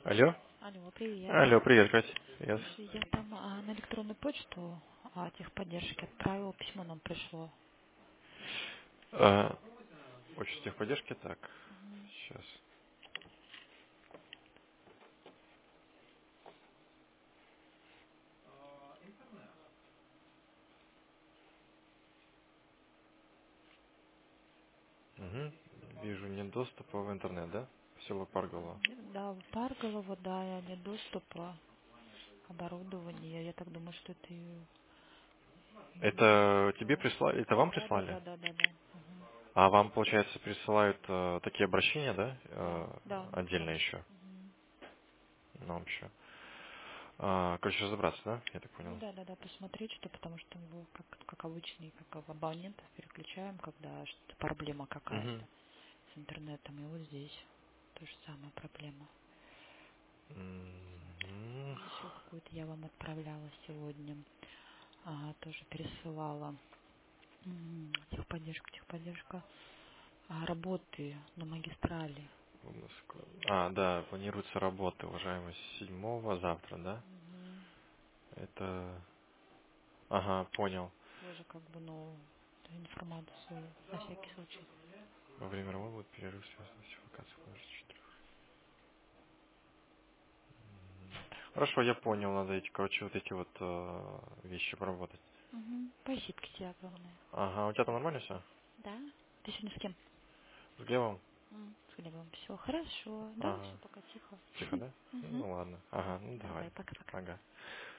Алло? Алло, привет. Алло, привет, Катя. Yes. Слушай, я там на электронную почту техподдержки отправила, письмо нам пришло. А, Очень техподдержки, так, Мгм. сейчас. Угу. Вижу, нет доступа в интернет, да? В село Парголово. Да, в Парголово, да, нет доступа к оборудованию. Я так думаю, что это... Это тебе прислали, это вам Да, да, прислали? да, да, да, да. Мгм. А вам, получается, присылают такие обращения, да? Да, да, Отдельно раньше. еще? Мгм. Нам еще. Короче, разобраться, да? Я так Ну понял. да, да, да, посмотреть, что, потому что мы как обычный, как в абонентов переключаем, когда что-то проблема Угу. какая-то с интернетом. И вот здесь то же самая проблема. И еще какую-то я вам отправляла сегодня. Тоже пересылала. Техподдержка. Работы на магистрали. Да, планируется работа, уважаемый, 7 завтра, да? Мгм. Это... Ага, понял. Тоже как бы, ну, информацию на всякий случай. Во время работы будет перерыв связанный с классификацией позже 4. Хорошо, я понял, надо эти, короче, вот эти вот вещи обработать. Спасибо тебе огромное. Ага, у тебя там нормально все? Да? Ты сегодня с кем? С Глебом? С Глебом. Все хорошо. Да, все Ага. пока тихо. Тихо, да? Мгм. Ну ладно. Ага, ну давай. Давай, пока-пока. Ага.